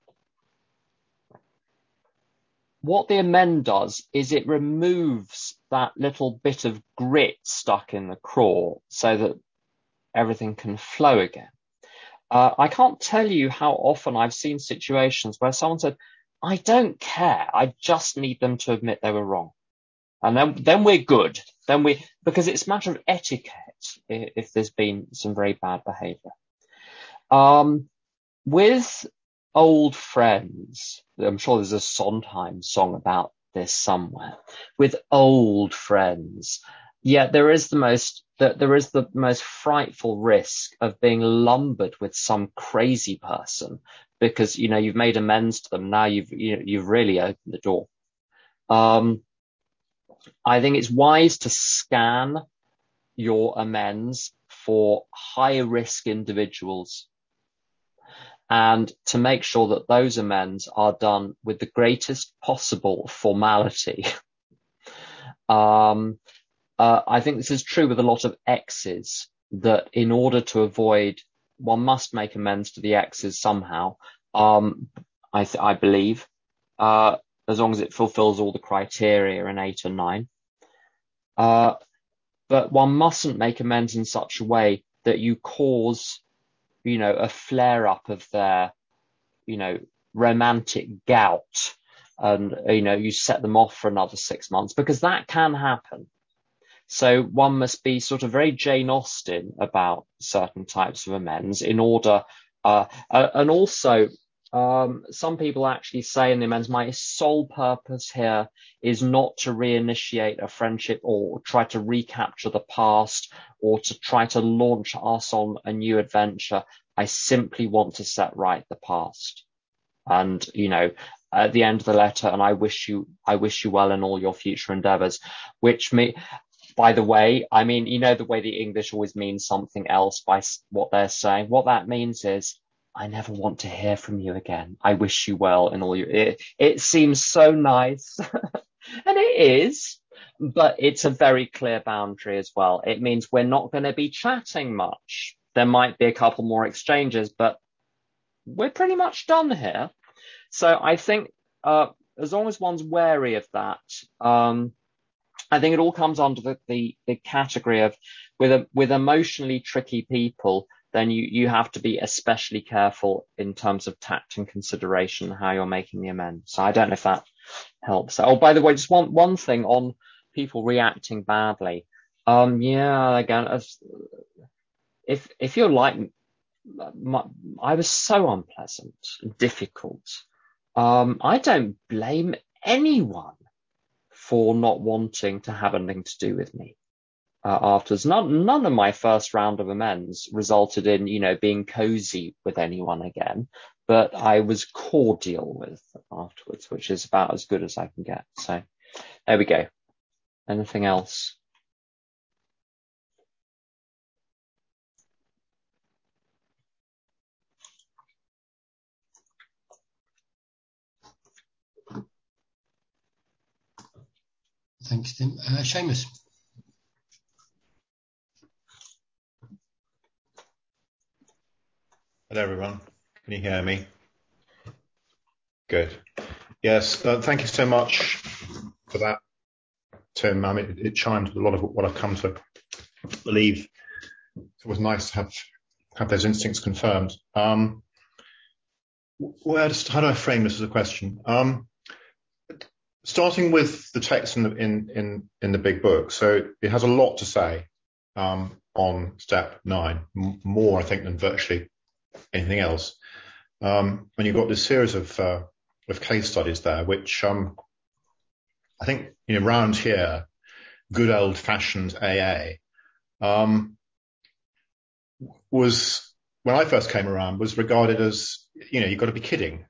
S2: what the amend does is it removes that little bit of grit stuck in the craw so that everything can flow again. I can't tell you how often I've seen situations where someone said, "I don't care. I just need them to admit they were wrong." And then we're good. Because it's a matter of etiquette if there's been some very bad behavior. With old friends, I'm sure there's a Sondheim song about this somewhere. With old friends, yeah, there is the most frightful risk of being lumbered with some crazy person because, you've made amends to them. Now you've really opened the door. I think it's wise to scan your amends for high risk individuals and to make sure that those amends are done with the greatest possible formality. I think this is true with a lot of exes, that in order to avoid, one must make amends to the exes somehow. I believe, as long as it fulfills all the criteria in 8 or 9. But one mustn't make amends in such a way that you cause, a flare up of their, romantic gout, and, you set them off for another 6 months, because that can happen. So one must be sort of very Jane Austen about certain types of amends in order, and also some people actually say in the amends, my sole purpose here is not to reinitiate a friendship or try to recapture the past or to try to launch us on a new adventure. I simply want to set right the past. And, at the end of the letter, and I wish you well in all your future endeavors, by the way, the way the English always means something else by what they're saying. What that means is, I never want to hear from you again. I wish you well in all your, it seems so nice. And it is, but it's a very clear boundary as well. It means we're not going to be chatting much. There might be a couple more exchanges, but we're pretty much done here. So I think, as long as one's wary of that, I think it all comes under the category of with emotionally tricky people, then you have to be especially careful in terms of tact and consideration how you're making the amends. So I don't know if that helps. Oh, by the way, just one thing on people reacting badly. Again, if you're like, I was so unpleasant and difficult. I don't blame anyone for not wanting to have anything to do with me afterwards. None of my first round of amends resulted in, being cozy with anyone again, but I was cordial with afterwards, which is about as good as I can get. So there we go. Anything else?
S1: Thanks, Tim. Seamus.
S5: Hello, everyone. Can you hear me? Good. Yes, thank you so much for that, Tim. It chimed with a lot of what I've come to believe. It was nice to have those instincts confirmed. How do I frame this as a question? Starting with the text in the big book, so it has a lot to say on step 9, more I think than virtually anything else. And you've got this series of case studies there, which I think round here, good old-fashioned AA was, when I first came around, was regarded as you've got to be kidding.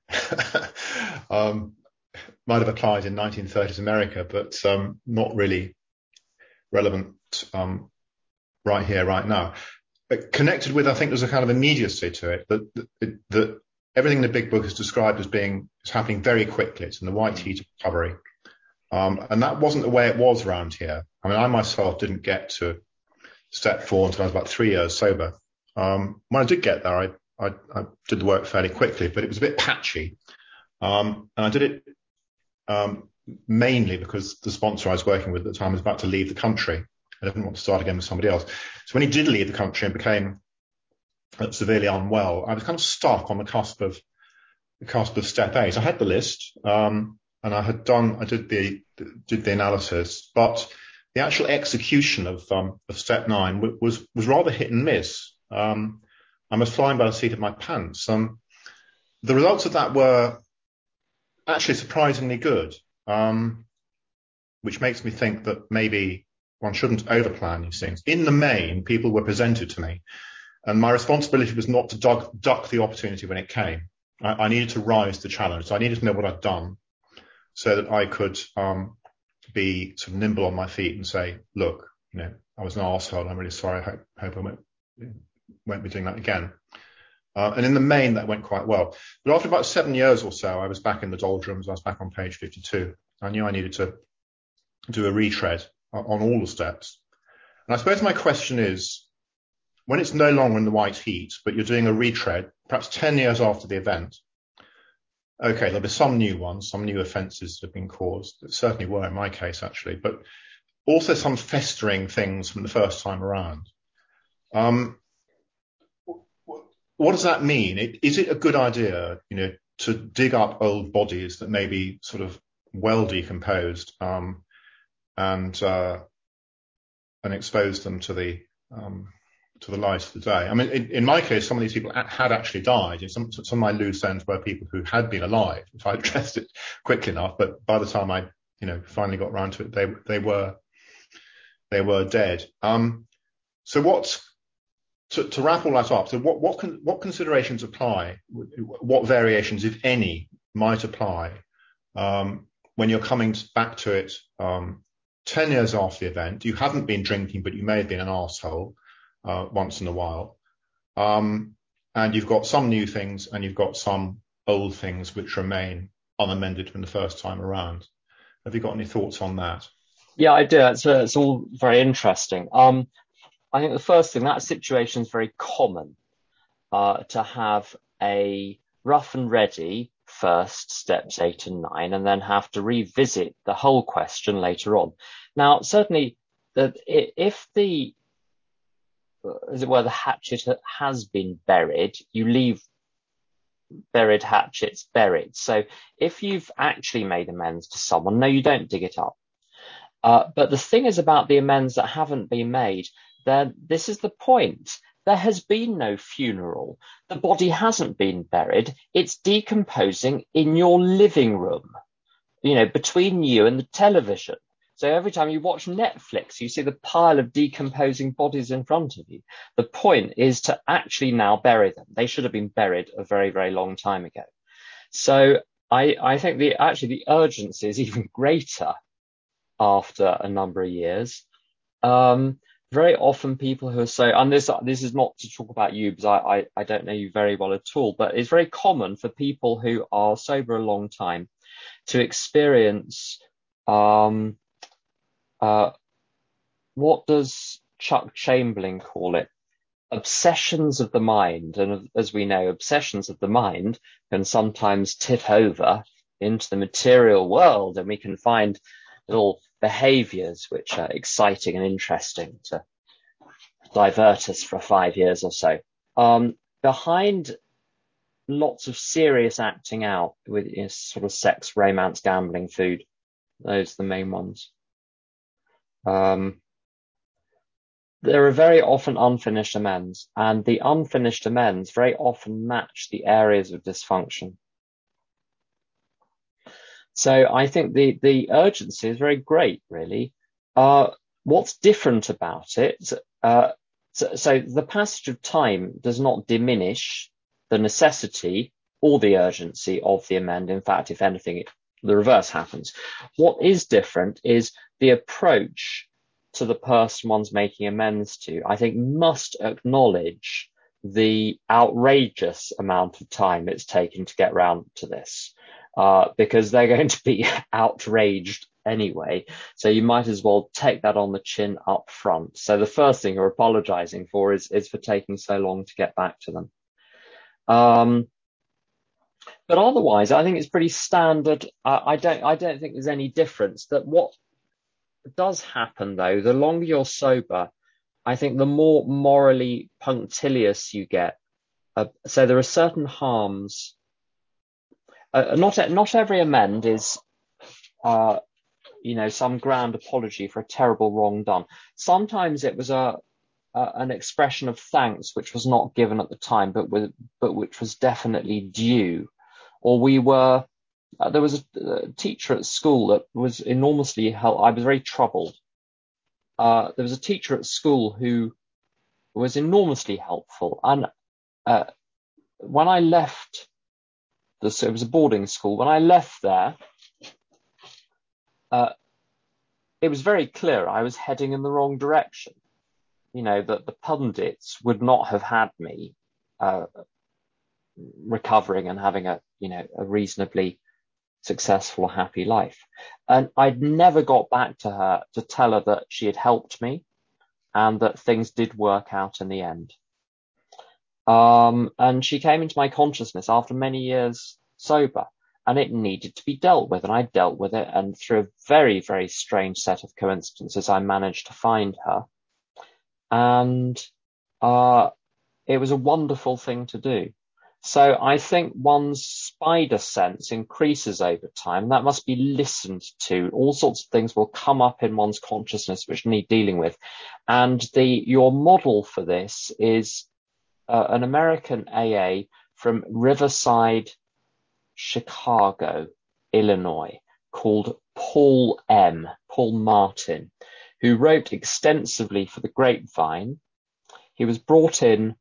S5: Might have applied in 1930s America, but not really relevant right here, right now. But connected with, I think there's a kind of immediacy to it, that everything in the big book is described as happening very quickly. It's in the white heat of recovery. And that wasn't the way it was around here. I myself didn't get to step 4 until I was about 3 years sober. When I did get there, I did the work fairly quickly, but it was a bit patchy. And I did it mainly because the sponsor I was working with at the time was about to leave the country. I didn't want to start again with somebody else. So when he did leave the country and became severely unwell, I was kind of stuck on the cusp of step 8. I had the list, and I did the analysis, but the actual execution of step 9 was rather hit and miss. I was flying by the seat of my pants. The results of that were actually surprisingly good, which makes me think that maybe one shouldn't overplan these things. In the main, people were presented to me, and my responsibility was not to duck the opportunity when it came. I needed to rise to the challenge. So I needed to know what I'd done so that I could be sort of nimble on my feet and say, look, I was an arsehole. I'm really sorry. I hope I won't be doing that again. And in the main, that went quite well. But after about 7 years or so, I was back in the doldrums. I was back on page 52. I knew I needed to do a retread on all the steps. And I suppose my question is, when it's no longer in the white heat, but you're doing a retread, perhaps 10 years after the event, okay, there'll be some new ones, some new offences that have been caused. There certainly were in my case, actually, but also some festering things from the first time around. What does that mean? Is it a good idea, to dig up old bodies that may be sort of well decomposed, and expose them to the the light of the day. I mean, in my case, some of these people had actually died. Some of my loose ends were people who had been alive, if I addressed it quickly enough. But by the time I, finally got around to it, they were dead. So to wrap all that up, so what considerations apply? What variations, if any, might apply when you're coming back to it 10 years after the event? You haven't been drinking, but you may have been an arsehole once in a while. And you've got some new things and you've got some old things which remain unamended from the first time around. Have you got any thoughts on that?
S2: Yeah, I do. It's all very interesting. I think the first thing, that situation is very common, to have a rough and ready first, steps 8 and 9, and then have to revisit the whole question later on. Now, certainly, if the, as it were, the hatchet has been buried, you leave buried hatchets buried. So if you've actually made amends to someone, no, you don't dig it up. But the thing is about the amends that haven't been made, then this is the point. There has been no funeral. The body hasn't been buried. It's decomposing in your living room, between you and the television. So every time you watch Netflix, you see the pile of decomposing bodies in front of you. The point is to actually now bury them. They should have been buried a very, very long time ago. So I think the urgency is even greater after a number of years. Very often people who are and this is not to talk about you, because I don't know you very well at all, but it's very common for people who are sober a long time to experience, what does Chuck Chamberlain call it? Obsessions of the mind. And as we know, obsessions of the mind can sometimes tip over into the material world, and we can find little behaviors which are exciting and interesting to divert us for 5 years or so. Behind lots of serious acting out with sort of sex, romance, gambling, food, those are the main ones. There are very often unfinished amends, and the unfinished amends very often match the areas of dysfunction. So I think the urgency is very great, really. What's different about it? So the passage of time does not diminish the necessity or the urgency of the amend. In fact, if anything, the reverse happens. What is different is the approach to the person one's making amends to, I think, must acknowledge the outrageous amount of time it's taken to get round to this, because they're going to be outraged anyway. So you might as well take that on the chin up front. So the first thing you're apologizing for is for taking so long to get back to them. But otherwise, I think it's pretty standard. I don't think there's any difference. That what does happen, though, the longer you're sober, I think the more morally punctilious you get. So there are certain harms. Not every amend is, some grand apology for a terrible wrong done. Sometimes it was an expression of thanks which was not given at the time, but which was definitely due. Or there was a teacher at school that was enormously helpful. I was very troubled. There was a teacher at school who was enormously helpful. And when I left, it was a boarding school. When I left there, it was very clear I was heading in the wrong direction. That the pundits would not have had me recovering and having a reasonably successful, happy life. And I'd never got back to her to tell her that she had helped me and that things did work out in the end. And she came into my consciousness after many years sober, and it needed to be dealt with, and I dealt with it, and through a very, very strange set of coincidences, I managed to find her. And it was a wonderful thing to do. So I think one's spider sense increases over time. That must be listened to. All sorts of things will come up in one's consciousness which need dealing with. And your model for this is an American AA from Riverside, Chicago, Illinois, called Paul Martin, who wrote extensively for the Grapevine. He was brought in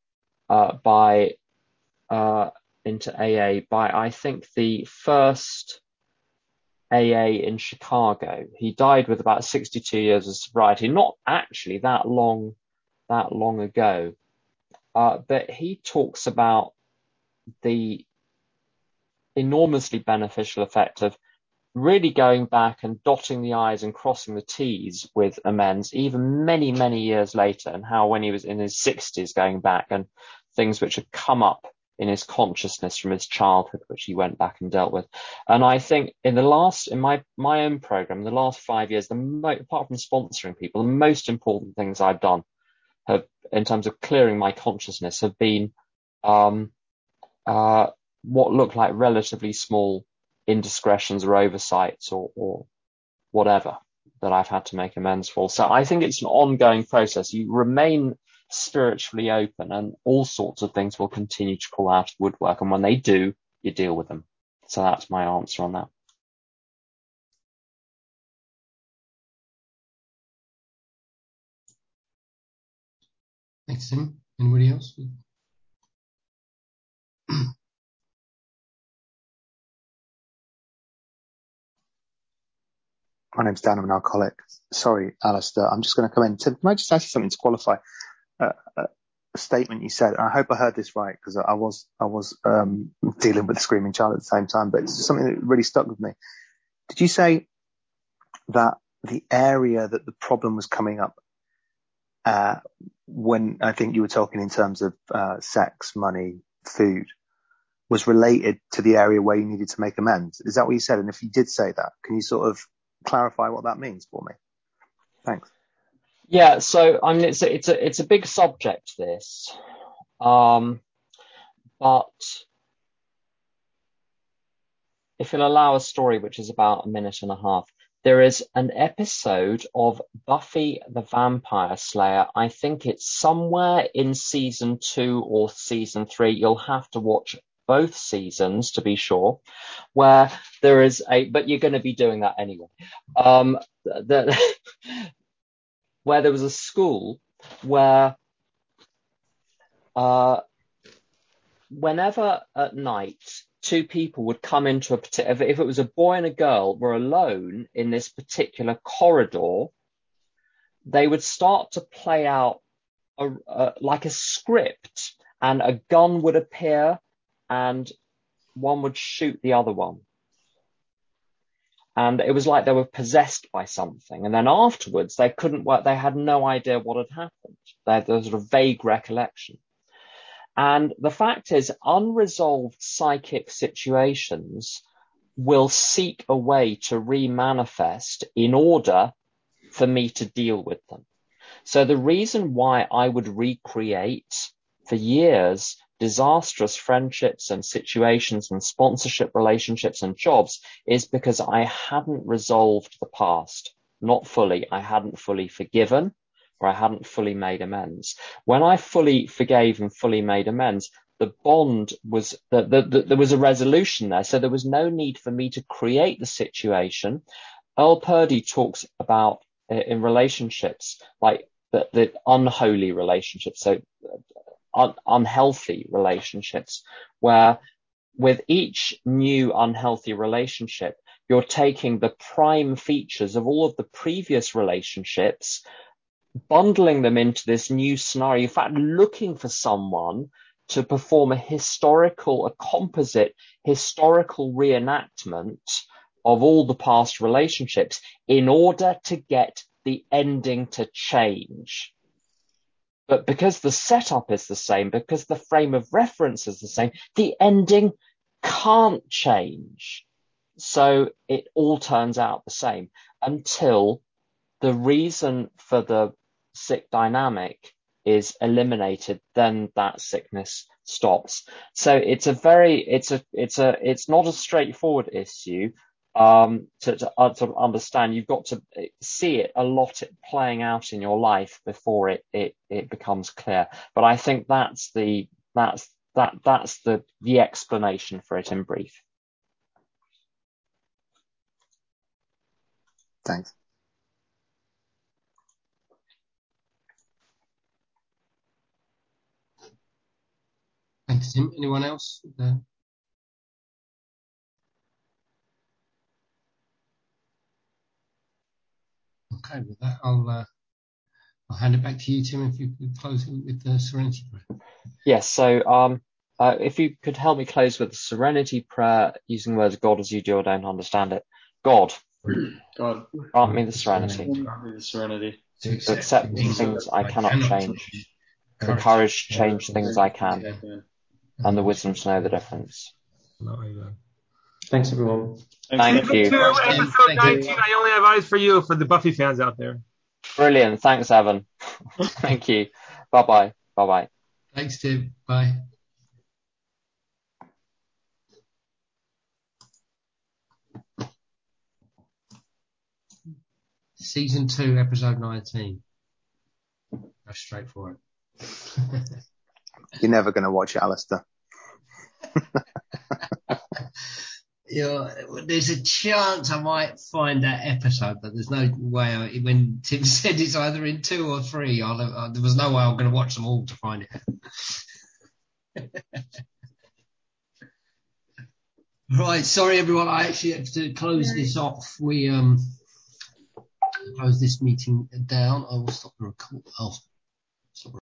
S2: into AA by, I think, the first AA in Chicago. He died with about 62 years of sobriety, not actually that long ago. But he talks about the enormously beneficial effect of really going back and dotting the I's and crossing the T's with amends, even many, many years later, and how when he was in his 60s going back and things which had come up in his consciousness from his childhood, which he went back and dealt with. And I think in my own program, the last 5 years, apart from sponsoring people, the most important things I've done in terms of clearing my consciousness have been what look like relatively small indiscretions or oversights or whatever that I've had to make amends for. So I think it's an ongoing process. You remain spiritually open and all sorts of things will continue to crawl out of woodwork. And when they do, you deal with them. So that's my answer on that.
S1: Thanks, Tim. Anybody else?
S6: My name's Dan, I'm an alcoholic. Sorry, Alistair, I'm just going to come in. Tim, can I just ask you something to qualify a statement you said? And I hope I heard this right, because I was dealing with a screaming child at the same time, but it's just something that really stuck with me. Did you say that the area that the problem was coming up when I think you were talking in terms of sex, money, food, was related to the area where you needed to make amends? Is that what you said? And if you did say that, can you sort of clarify what that means for me? Thanks.
S2: Yeah, so I mean, it's a big subject, this, but if you'll allow a story which is about a minute and a half, there is an episode of Buffy the Vampire Slayer. I think it's somewhere in season 2 or season 3. You'll have to watch both seasons to be sure, where there is but you're going to be doing that anyway. Where there was a school where whenever at night two people would come into if it was a boy and a girl were alone in this particular corridor, they would start to play out like a script, and a gun would appear and one would shoot the other one. And it was like they were possessed by something. And then afterwards, they couldn't work. They had no idea what had happened. They had a sort of vague recollection. And the fact is, unresolved psychic situations will seek a way to remanifest in order for me to deal with them. So the reason why I would recreate for years disastrous friendships and situations and sponsorship relationships and jobs is because I hadn't resolved the past, not fully. I hadn't fully forgiven, or I hadn't fully made amends. When I fully forgave and fully made amends, the bond was there was a resolution there. So there was no need for me to create the situation. Earl Purdy talks about in relationships, like the unholy relationships. So unhealthy relationships, where with each new unhealthy relationship, you're taking the prime features of all of the previous relationships, bundling them into this new scenario. In fact, looking for someone to perform a composite historical reenactment of all the past relationships in order to get the ending to change. But because the setup is the same, because the frame of reference is the same, the ending can't change. So it all turns out the same until the reason for the sick dynamic is eliminated. Then that sickness stops. So it's not a straightforward issue to understand. You've got to see it a lot playing out in your life before it becomes clear. But I think that's the explanation for it in brief.
S6: Thanks.
S1: Thanks, Tim. Anyone else? Okay, with that, I'll hand it back to you, Tim, if you could close it with the Serenity Prayer.
S2: Yes, so if you could help me close with the Serenity Prayer using the words God as you do or don't understand it. God, grant me the serenity
S1: To
S2: accept things I cannot change, the courage to change things I can, and the wisdom to know the difference.
S4: Thanks, everyone.
S2: Thank you.
S7: Episode 19, I only have eyes for you, for the Buffy fans out there.
S2: Brilliant. Thanks, Evan. Thank you. Bye-bye. Bye-bye.
S1: Thanks, Tim. Bye. Season 2, episode 19. Go straight for it.
S6: You're never going to watch it, Alistair.
S1: There's a chance I might find that episode, but there's no way. When Tim said it's either in 2 or 3, there was no way I'm going to watch them all to find it. Right, sorry everyone. I actually have to close this off. We close this meeting down. I will stop the record.